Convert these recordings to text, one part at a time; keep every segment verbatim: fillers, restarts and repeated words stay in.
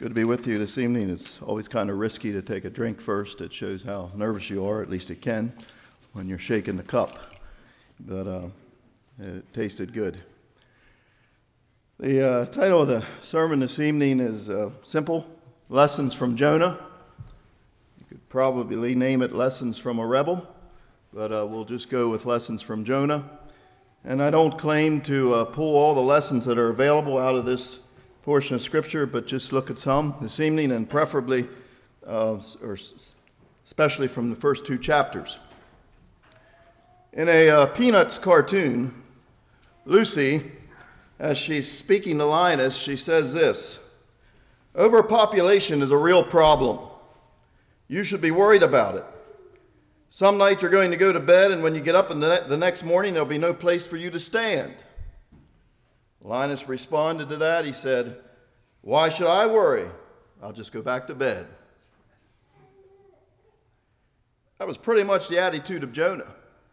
Good to be with you this evening. It's always kind of risky to take a drink first. It shows how nervous you are, at least it can, when you're shaking the cup. But uh, it tasted good. The uh, title of the sermon this evening is uh, simple, Lessons from Jonah. You could probably name it Lessons from a Rebel, but uh, we'll just go with Lessons from Jonah. And I don't claim to uh, pull all the lessons that are available out of this portion of Scripture, but just look at some this evening, and preferably, uh, or especially from the first two chapters. In a uh, Peanuts cartoon, Lucy, as she's speaking to Linus, she says this: "Overpopulation is a real problem. You should be worried about it. Some nights you're going to go to bed, and when you get up in the, the next morning, there'll be no place for you to stand." Linus responded to that. He said, "Why should I worry? I'll just go back to bed." That was pretty much the attitude of Jonah.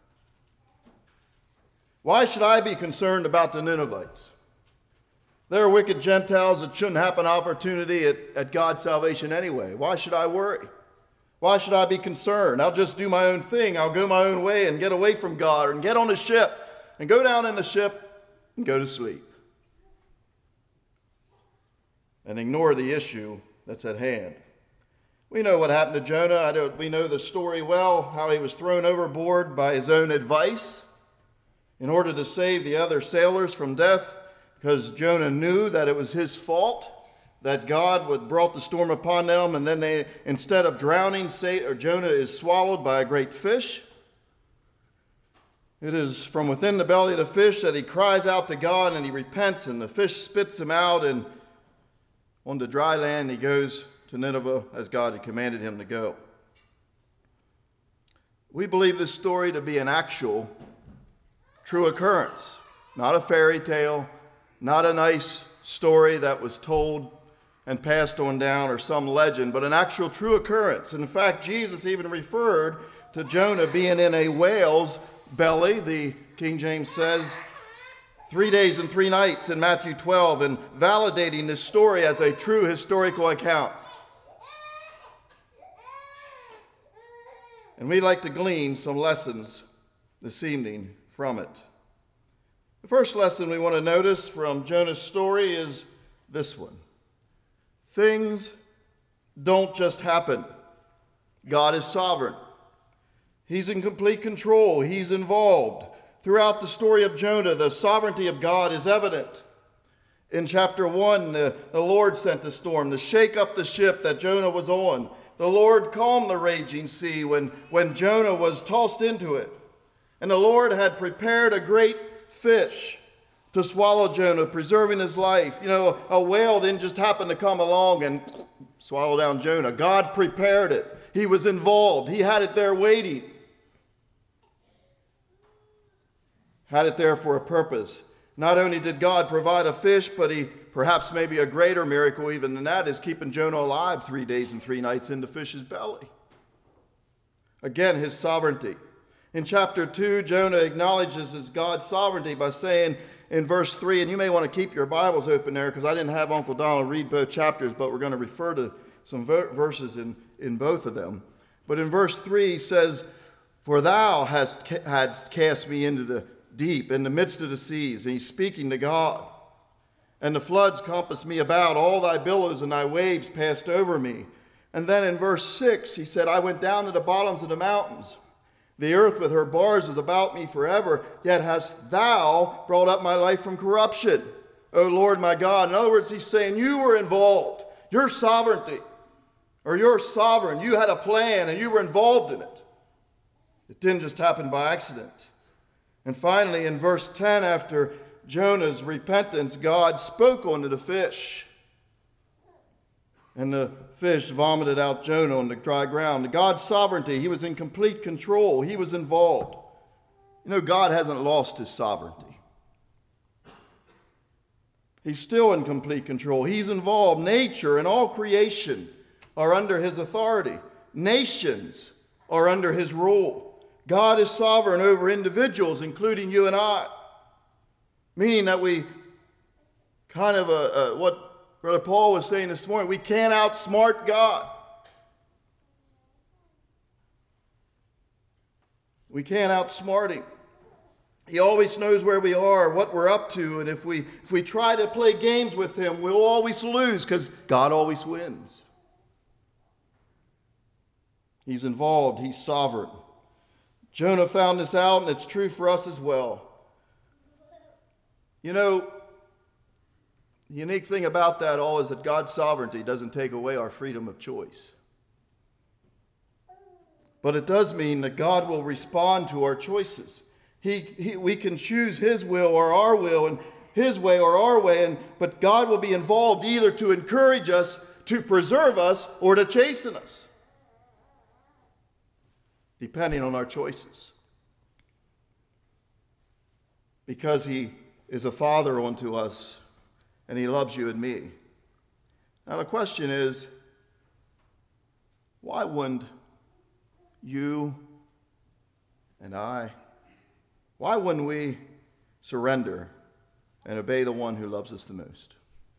Why should I be concerned about the Ninevites? They're wicked Gentiles that shouldn't have an opportunity at, at God's salvation anyway. Why should I worry? Why should I be concerned? I'll just do my own thing. I'll go my own way and get away from God and get on a ship and go down in the ship and go to sleep and ignore the issue that's at hand. We know what happened to Jonah. I don't, we know the story well, how he was thrown overboard by his own advice in order to save the other sailors from death, because Jonah knew that it was his fault that God would brought the storm upon them, and then they, instead of drowning, say, or Jonah is swallowed by a great fish. It is from within the belly of the fish that he cries out to God, and he repents, and the fish spits him out, and on the dry land he goes to Nineveh as God had commanded him to go. We believe this story to be an actual, true occurrence, not a fairy tale, not a nice story that was told and passed on down, or some legend, but an actual true occurrence. In fact, Jesus even referred to Jonah being in a whale's belly, the King James says, three days and three nights in Matthew twelve, and validating this story as a true historical account. And we'd like to glean some lessons this evening from it. The first lesson we want to notice from Jonah's story is this one. Things don't just happen. God is sovereign. He's in complete control. He's involved. Throughout the story of Jonah, the sovereignty of God is evident. In chapter one, the, the Lord sent the storm to shake up the ship that Jonah was on. The Lord calmed the raging sea when, when Jonah was tossed into it. And the Lord had prepared a great fish to swallow Jonah, preserving his life. You know, a whale didn't just happen to come along and swallow down Jonah. God prepared it. He was involved. He had it there waiting. Had it there for a purpose. Not only did God provide a fish, but he, perhaps maybe a greater miracle even than that, is keeping Jonah alive three days and three nights in the fish's belly. Again, his sovereignty. In chapter two, Jonah acknowledges his God's sovereignty by saying in verse three, and you may want to keep your Bibles open there because I didn't have Uncle Donald read both chapters, but we're going to refer to some verses in, in both of them. But in verse three, he says, "For thou hast, hadst cast me into the deep, in the midst of the seas," and he's speaking to God. "And the floods compassed me about, all thy billows and thy waves passed over me." And then in verse six, he said, "I went down to the bottoms of the mountains. The earth with her bars is about me forever, yet hast thou brought up my life from corruption, O Lord my God." In other words, he's saying you were involved. Your sovereignty, or you're sovereign. You had a plan and you were involved in it. It didn't just happen by accident. And finally, in verse ten, after Jonah's repentance, God spoke unto the fish. And the fish vomited out Jonah on the dry ground. God's sovereignty, he was in complete control. He was involved. You know, God hasn't lost his sovereignty. He's still in complete control. He's involved. Nature and all creation are under his authority. Nations are under his rule. God is sovereign over individuals, including you and I. Meaning that we kind of, uh, uh, what Brother Paul was saying this morning, we can't outsmart God. We can't outsmart him. He always knows where we are, what we're up to, and if we if we try to play games with him, we'll always lose because God always wins. He's involved. He's sovereign. Jonah found this out, and it's true for us as well. You know, the unique thing about that all is that God's sovereignty doesn't take away our freedom of choice. But it does mean that God will respond to our choices. He, he, we can choose his will or our will, and his way or our way, and, but God will be involved either to encourage us, to preserve us, or to chasten us, depending on our choices. Because he is a father unto us, and he loves you and me. Now the question is, why wouldn't you and I, why wouldn't we surrender and obey the one who loves us the most?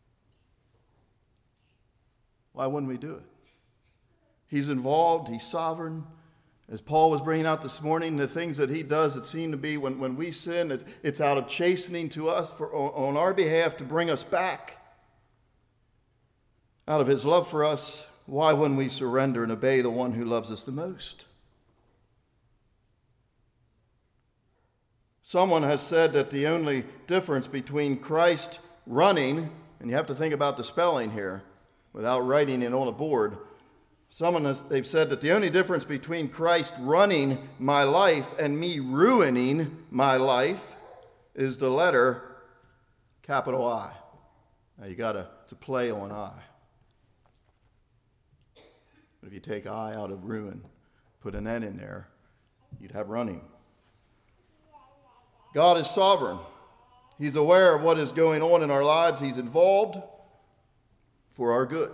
Why wouldn't we do it? He's involved, he's sovereign. As Paul was bringing out this morning, the things that he does, it seemed to be when, when we sin, it, it's out of chastening to us for, on our behalf to bring us back. Out of his love for us, why wouldn't we surrender and obey the one who loves us the most? Someone has said that the only difference between Christ running, and you have to think about the spelling here without writing it on a board. Someone has, they've said that the only difference between Christ running my life and me ruining my life is the letter capital I. Now you got to, it's a play on I. But if you take I out of ruin, put an N in there, you'd have running. God is sovereign. He's aware of what is going on in our lives. He's involved for our good.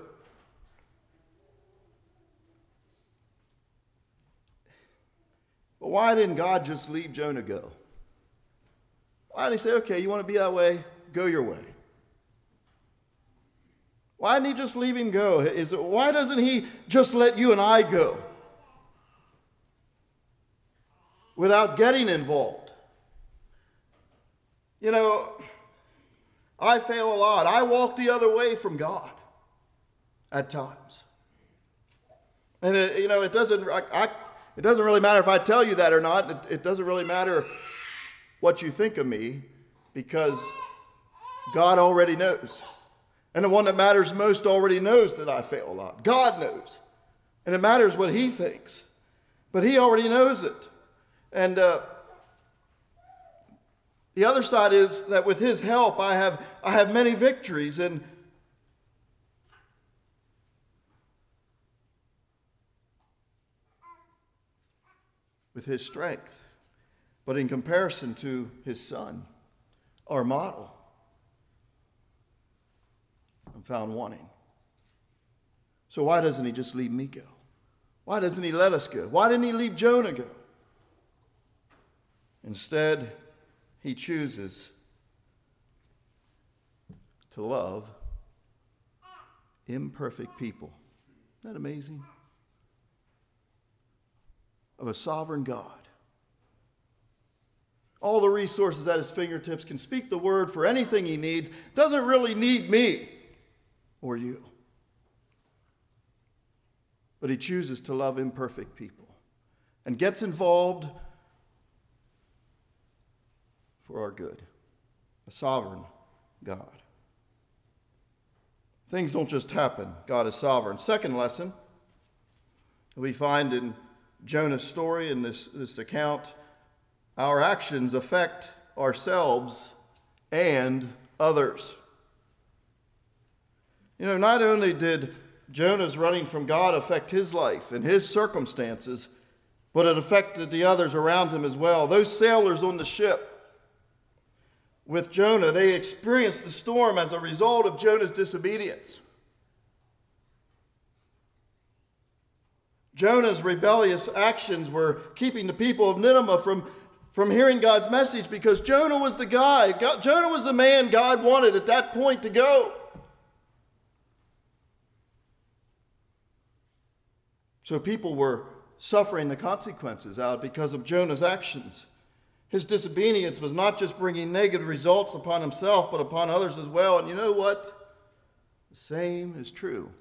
But why didn't God just leave Jonah go? Why didn't he say, okay, you want to be that way? Go your way. Why didn't he just leave him go? Is it, why doesn't he just let you and I go without getting involved? You know, I fail a lot. I walk the other way from God at times. And, it, you know, it doesn't, I, I, it doesn't really matter if I tell you that or not. It, it doesn't really matter what you think of me because God already knows. And the one that matters most already knows that I fail a lot. God knows. And it matters what he thinks. But he already knows it. And, uh, the other side is that with his help, I have, I have many victories. And with his strength. But in comparison to his son, our model, I'm found wanting. So why doesn't he just leave me go? Why doesn't he let us go? Why didn't he leave Jonah go? Instead, he chooses to love imperfect people. Isn't that amazing? Of a sovereign God. All the resources at his fingertips, can speak the word for anything he needs, doesn't really need me or you. But he chooses to love imperfect people and gets involved for our good. A sovereign God. Things don't just happen. God is sovereign. Second lesson we find in Jonah's story, in this, this account, our actions affect ourselves and others. You know, not only did Jonah's running from God affect his life and his circumstances, but it affected the others around him as well. Those sailors on the ship with Jonah, they experienced the storm as a result of Jonah's disobedience. Jonah's rebellious actions were keeping the people of Nineveh from, from hearing God's message because Jonah was the guy. God, Jonah was the man God wanted at that point to go. So people were suffering the consequences out because of Jonah's actions. His disobedience was not just bringing negative results upon himself, but upon others as well. And you know what? The same is true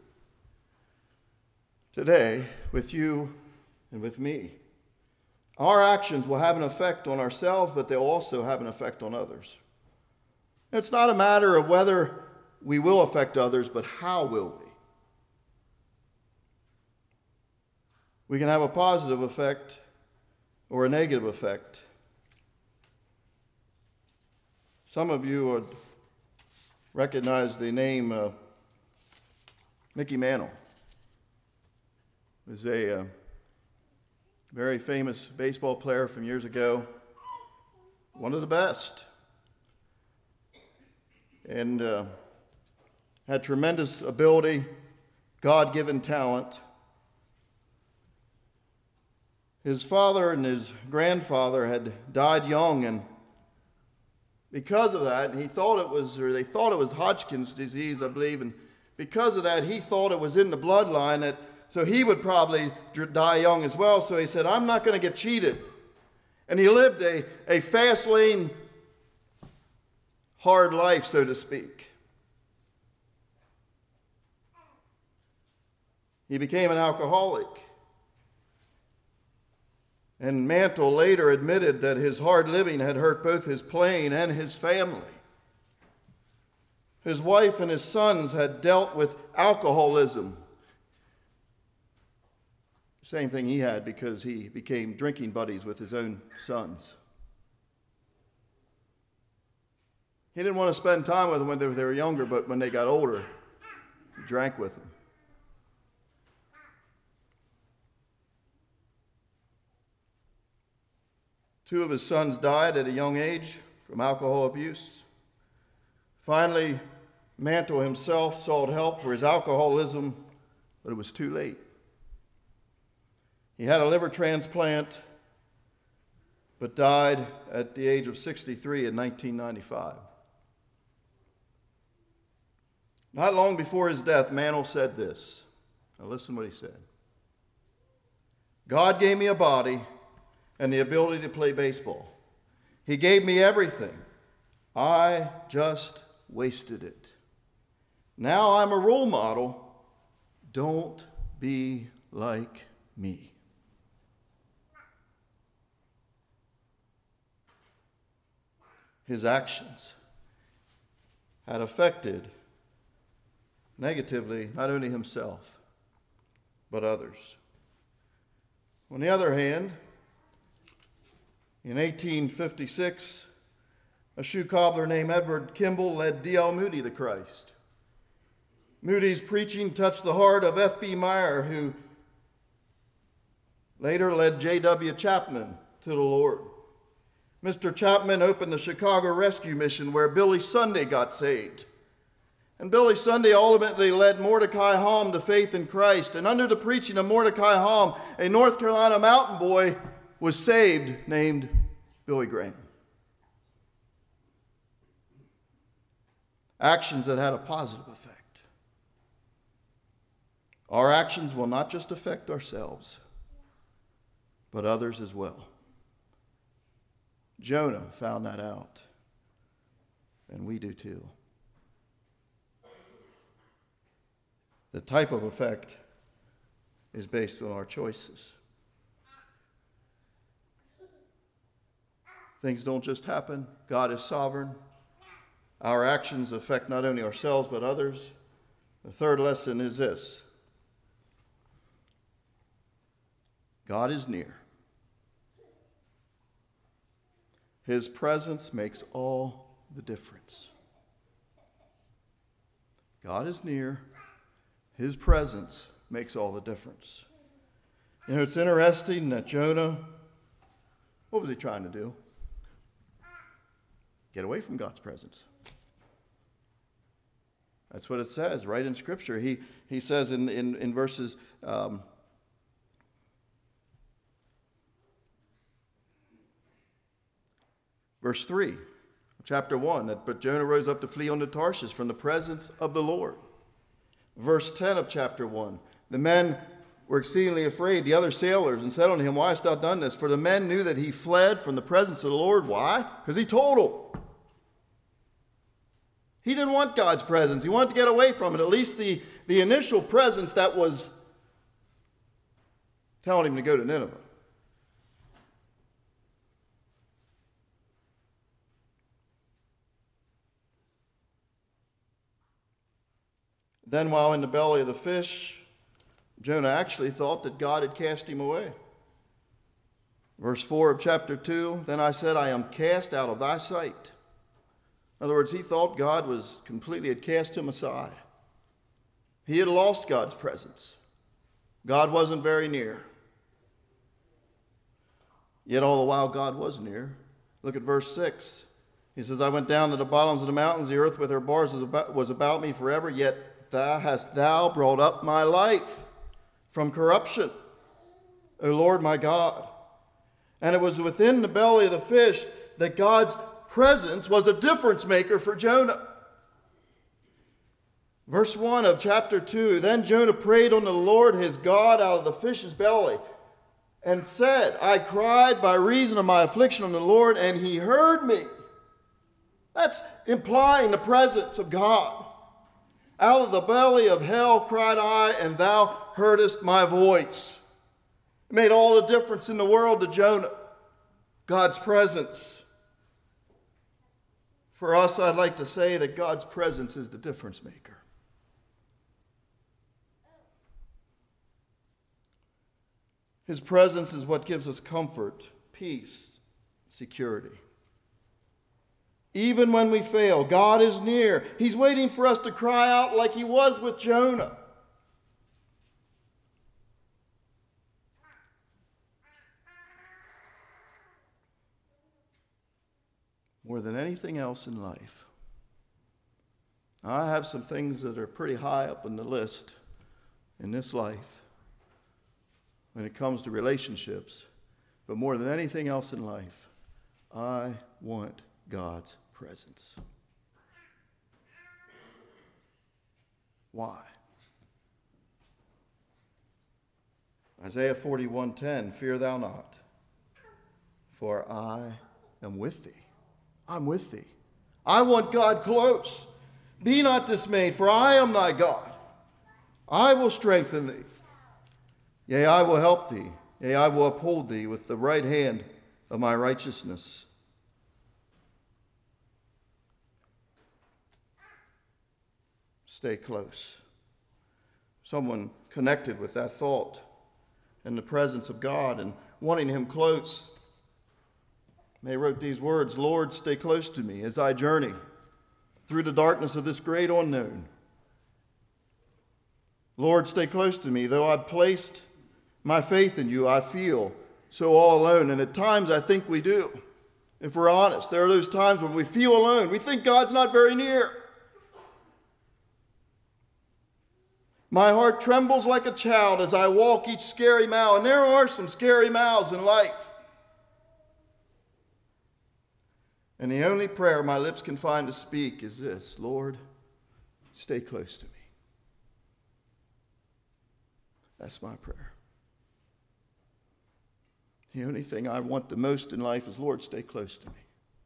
today with you and with me. Our actions will have an effect on ourselves, but they'll also have an effect on others. It's not a matter of whether we will affect others, but how will we? We can have a positive effect or a negative effect. Some of you would recognize the name uh, Mickey Mantle. He was a uh, very famous baseball player from years ago, one of the best, and uh, had tremendous ability, God-given talent. His father and his grandfather had died young, and because of that, he thought it was, or they thought it was Hodgkin's disease, I believe, and because of that, he thought it was in the bloodline, that so he would probably die young as well. So he said, I'm not going to get cheated. And he lived a, a fast lane, hard life, so to speak. He became an alcoholic. And Mantle later admitted that his hard living had hurt both his playing and his family. His wife and his sons had dealt with alcoholism. Same thing he had, because he became drinking buddies with his own sons. He didn't want to spend time with them when they were younger, but when they got older, he drank with them. Two of his sons died at a young age from alcohol abuse. Finally, Mantle himself sought help for his alcoholism, but it was too late. He had a liver transplant, but died at the age of sixty-three in nineteen ninety-five. Not long before his death, Mantle said this. Now listen to what he said. God gave me a body and the ability to play baseball. He gave me everything. I just wasted it. Now I'm a role model. Don't be like me. His actions had affected negatively not only himself, but others. On the other hand, in eighteen fifty-six, a shoe cobbler named Edward Kimball led D L Moody to Christ. Moody's preaching touched the heart of F B Meyer, who later led J W Chapman to the Lord. Mister Chapman opened the Chicago Rescue Mission, where Billy Sunday got saved. And Billy Sunday ultimately led Mordecai Halm to faith in Christ. And under the preaching of Mordecai Halm, a North Carolina mountain boy was saved named Billy Graham. Actions that had a positive effect. Our actions will not just affect ourselves, but others as well. Jonah found that out, and we do too. The type of effect is based on our choices. Things don't just happen. God is sovereign. Our actions affect not only ourselves but others. The third lesson is this: God is near. His presence makes all the difference. God is near. His presence makes all the difference. You know, it's interesting that Jonah, what was he trying to do? Get away from God's presence. That's what it says right in Scripture. He, he says in, in, in verses um, verse three, chapter one, that but Jonah rose up to flee unto Tarshish from the presence of the Lord. Verse ten of chapter one, the men were exceedingly afraid, the other sailors, and said unto him, Why hast thou done this? For the men knew that he fled from the presence of the Lord. Why? Because he told them. He didn't want God's presence. He wanted to get away from it. At least the, the initial presence that was telling him to go to Nineveh. Then while in the belly of the fish, Jonah actually thought that God had cast him away. Verse four of chapter two, Then I said, I am cast out of thy sight. In other words, he thought God was completely had cast him aside. He had lost God's presence. God wasn't very near. Yet all the while God was near. Look at verse six. He says, I went down to the bottoms of the mountains, the earth with her bars was about, was about me forever, yet thou hast thou brought up my life from corruption, O Lord my God. And it was within the belly of the fish that God's presence was a difference maker for Jonah. Verse one of chapter two, Then Jonah prayed unto the Lord his God out of the fish's belly, and said, I cried by reason of my affliction unto the Lord, and he heard me. That's implying the presence of God. Out of the belly of hell cried I, and thou heardest my voice. It made all the difference in the world to Jonah. God's presence. For us, I'd like to say that God's presence is the difference maker. His presence is what gives us comfort, peace, security. Even when we fail, God is near. He's waiting for us to cry out like he was with Jonah. More than anything else in life, I have some things that are pretty high up on the list in this life when it comes to relationships. But more than anything else in life, I want God's presence. Why? Isaiah forty-one ten, Fear thou not, for I am with thee. I'm with thee. I want God close. Be not dismayed, for I am thy God. I will strengthen thee. Yea, I will help thee. Yea, I will uphold thee with the right hand of my righteousness. Stay close. Someone connected with that thought and the presence of God and wanting him close. They wrote these words, Lord, stay close to me as I journey through the darkness of this great unknown. Lord, stay close to me. Though I've placed my faith in you, I feel so all alone. And at times I think we do. If we're honest, there are those times when we feel alone. We think God's not very near. My heart trembles like a child as I walk each scary mile. And there are some scary miles in life. And the only prayer my lips can find to speak is this, Lord, stay close to me. That's my prayer. The only thing I want the most in life is, Lord, stay close to me.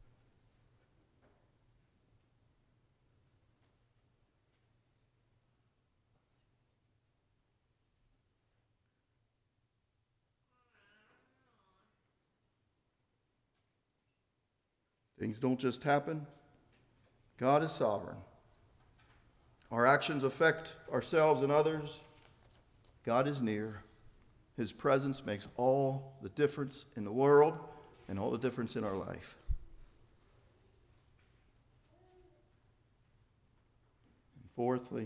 Things don't just happen. God is sovereign. Our actions affect ourselves and others. God is near. His presence makes all the difference in the world and all the difference in our life. And fourthly,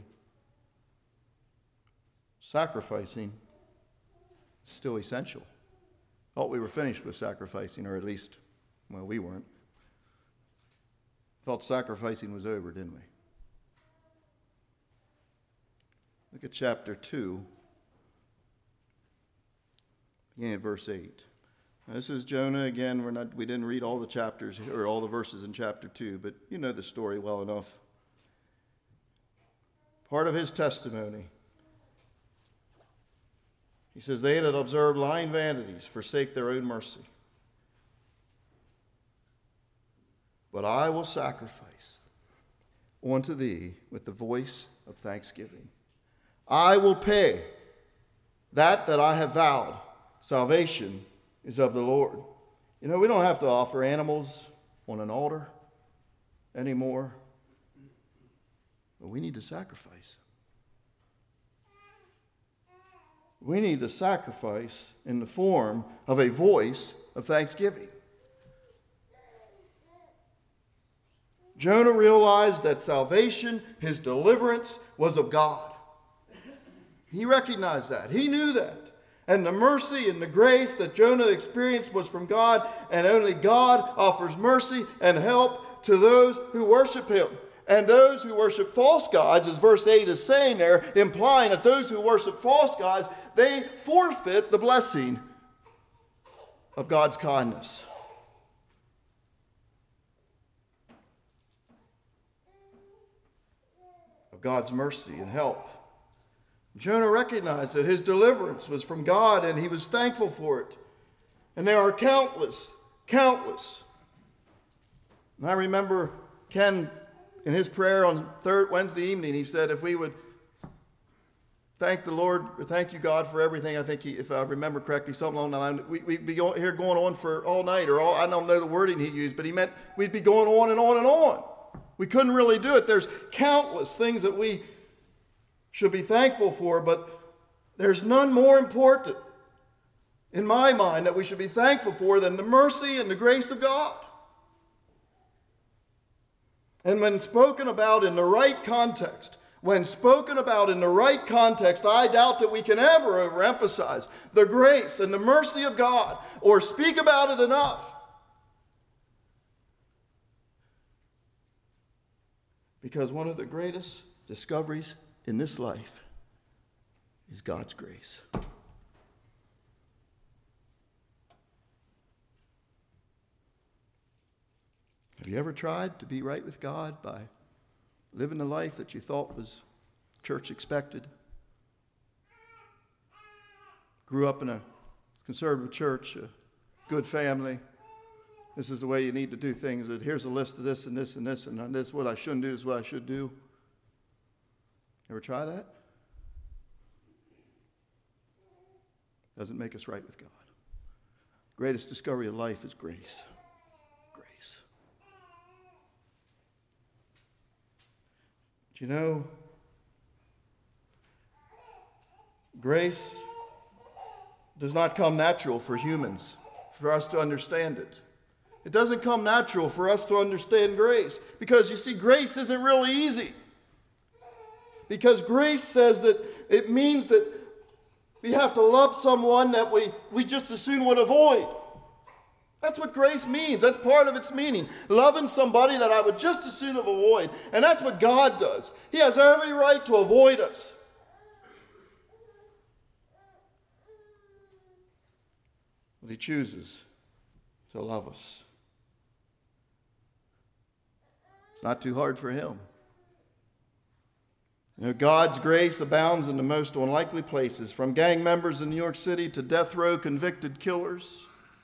sacrificing is still essential. Thought we were finished with sacrificing, or at least, well, we weren't. Thought sacrificing was over, didn't we? Look at chapter two, beginning at verse eight. Now, this is Jonah again. We're not, we didn't read all the chapters or all the verses in chapter two, but you know the story well enough. Part of his testimony. He says, they that observe lying vanities forsake their own mercy. But I will sacrifice unto thee with the voice of thanksgiving. I will pay that that I have vowed. Salvation is of the Lord. You know, we don't have to offer animals on an altar anymore, but we need to sacrifice. We need to sacrifice in the form of a voice of thanksgiving. Jonah realized that salvation, his deliverance, was of God. He recognized that. He knew that. And the mercy and the grace that Jonah experienced was from God, and only God offers mercy and help to those who worship him. And those who worship false gods, as verse eight is saying there, implying that those who worship false gods, they forfeit the blessing of God's kindness. Of God's mercy and help. Jonah recognized that his deliverance was from God, and he was thankful for it. And there are countless, countless. And I remember Ken, in his prayer on third Wednesday evening, he said, if we would thank the Lord, or thank you, God, for everything. I think, he, if I remember correctly, something along the line, we, we'd be going, here going on for all night, or all, I don't know the wording he used, but he meant we'd be going on and on and on. We couldn't really do it. There's countless things that we should be thankful for, but there's none more important in my mind that we should be thankful for than the mercy and the grace of God. And when spoken about in the right context, when spoken about in the right context, I doubt that we can ever overemphasize the grace and the mercy of God or speak about it enough. Because one of the greatest discoveries in this life is God's grace. Have you ever tried to be right with God by living the life that you thought was church expected? Grew up in a conservative church, a good family. This is the way you need to do things. Here's a list of this and this and this and this. What I shouldn't do is what I should do. Ever try that? Doesn't make us right with God. Greatest discovery of life is grace. Grace. But you know, grace does not come natural for humans, for us to understand it. It doesn't come natural for us to understand grace, because you see, grace isn't really easy. Because grace says that it means that we have to love someone that we, we just as soon would avoid. That's what grace means. That's part of its meaning. Loving somebody that I would just as soon avoid. And that's what God does. He has every right to avoid us. But he chooses to love us. It's not too hard for him. You know, God's grace abounds in the most unlikely places, from gang members in New York City to death row convicted killers,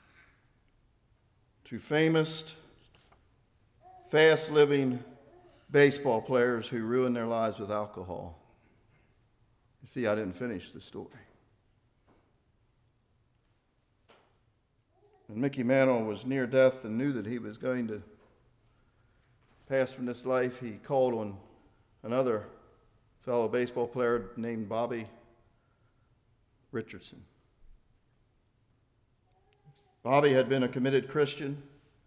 to famous, fast-living baseball players who ruin their lives with alcohol. You see, I didn't finish the story. When Mickey Mantle was near death and knew that he was going to pass from this life, he called on another fellow baseball player named Bobby Richardson. Bobby had been a committed Christian.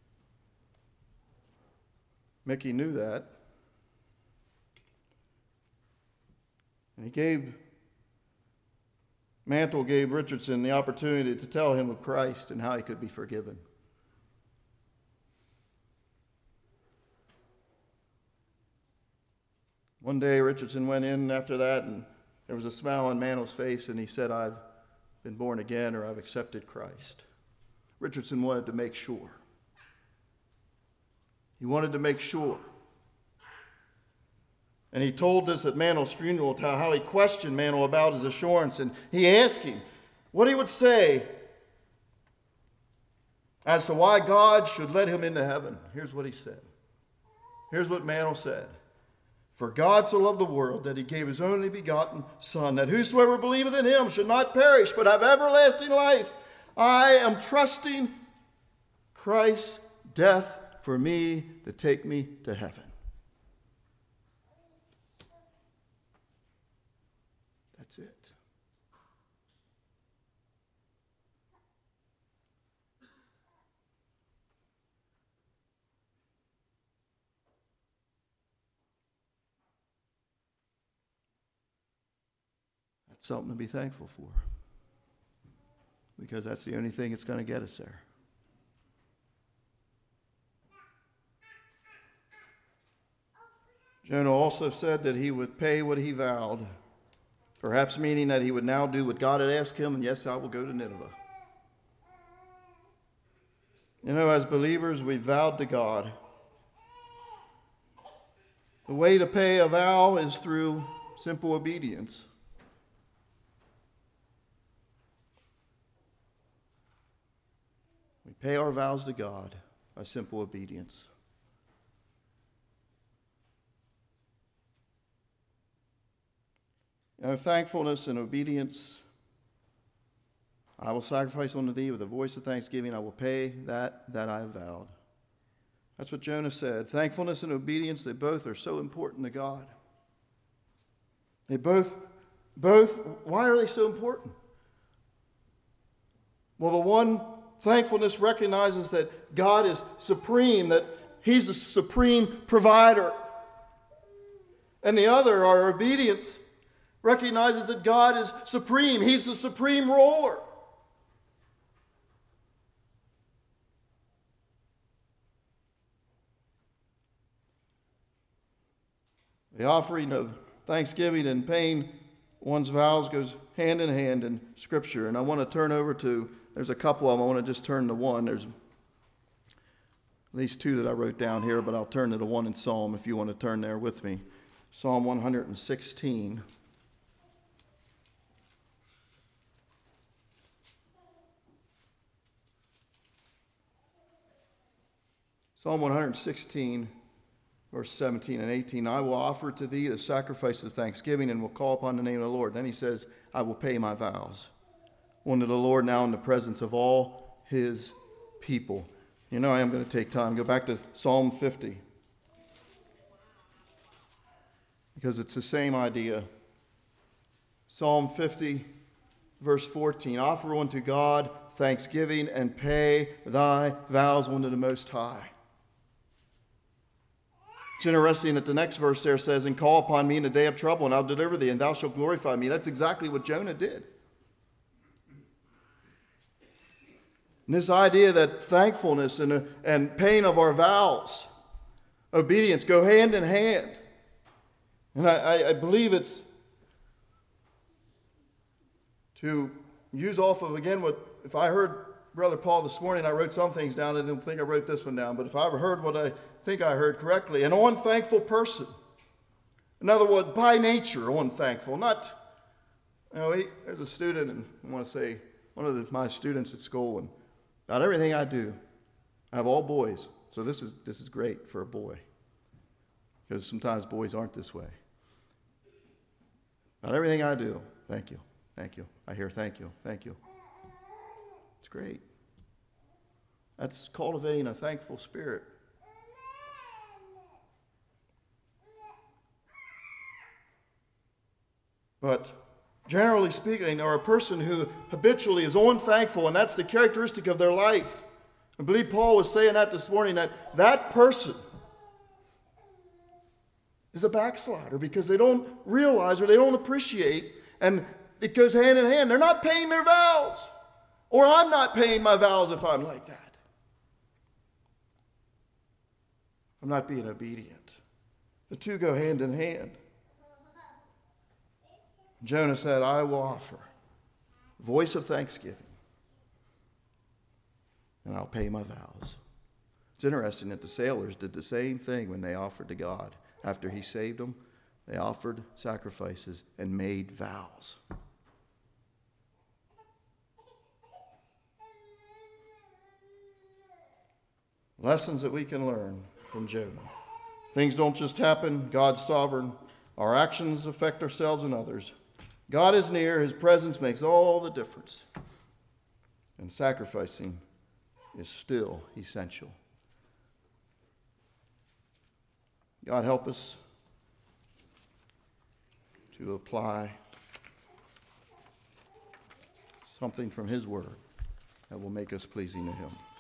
Mickey knew that. And he gave, Mantle gave Richardson the opportunity to tell him of Christ and how he could be forgiven. One day, Richardson went in after that, and there was a smile on Mantle's face, and he said, I've been born again, or I've accepted Christ. Richardson wanted to make sure. He wanted to make sure. And he told this at Mantle's funeral, how he questioned Mantle about his assurance, and he asked him, what he would say as to why God should let him into heaven. Here's what he said. Here's what Mantle said. For God so loved the world that he gave his only begotten Son, that whosoever believeth in him should not perish, but have everlasting life. I am trusting Christ's death for me to take me to heaven. That's it. That's something to be thankful for, because that's the only thing that's going to get us there. Jonah also said that he would pay what he vowed, perhaps meaning that he would now do what God had asked him, and yes, I will go to Nineveh. You know, as believers, we vowed to God. The way to pay a vow is through simple obedience. We pay our vows to God by simple obedience. You know, thankfulness and obedience. I will sacrifice unto thee with a voice of thanksgiving. I will pay that that I have vowed. That's what Jonah said. Thankfulness and obedience, they both are so important to God. They both, both, why are they so important? Well, the one, thankfulness, recognizes that God is supreme, that he's the supreme provider. And the other, our obedience, recognizes that God is supreme. He's the supreme ruler. The offering of thanksgiving and paying one's vows goes hand in hand in Scripture. And I want to turn over to, there's a couple of them. I want to just turn to one. There's at least two that I wrote down here, but I'll turn to the one in Psalm if you want to turn there with me. Psalm one hundred sixteen. Psalm one hundred sixteen, verse seventeen and eighteen. I will offer to thee the sacrifice of thanksgiving and will call upon the name of the Lord. Then he says, I will pay my vows unto the Lord now in the presence of all his people. You know, I am going to take time. Go back to Psalm fifty. Because it's the same idea. Psalm fifty, verse fourteen. Offer unto God thanksgiving and pay thy vows unto the Most High. It's interesting that the next verse there says, and call upon me in the day of trouble, and I'll deliver thee, and thou shalt glorify me. That's exactly what Jonah did. And this idea that thankfulness and, uh, and paying of our vows, obedience, go hand in hand. And I, I, I believe it's to use off of, again, what if I heard Brother Paul this morning, I wrote some things down. I didn't think I wrote this one down, but if I ever heard what I think I heard correctly, an unthankful person. In other words, by nature, unthankful. Not, you know, he, there's a student, and I want to say, one of the, my students at school, and about everything I do, I have all boys. So this is this is great for a boy, because sometimes boys aren't this way. About everything I do, thank you, thank you. I hear thank you, thank you. It's great. That's cultivating a thankful spirit. But generally speaking, or a person who habitually is unthankful, and that's the characteristic of their life. I believe Paul was saying that this morning, that that person is a backslider because they don't realize or they don't appreciate, and it goes hand in hand. They're not paying their vows, or I'm not paying my vows if I'm like that. I'm not being obedient. The two go hand in hand. Jonah said, I will offer voice of thanksgiving, and I'll pay my vows. It's interesting that the sailors did the same thing when they offered to God. After he saved them, they offered sacrifices and made vows. Lessons that we can learn from Jonah. Things don't just happen. God's sovereign. Our actions affect ourselves and others. God is near. His presence makes all the difference. And sacrificing is still essential. God, help us to apply something from his word that will make us pleasing to him.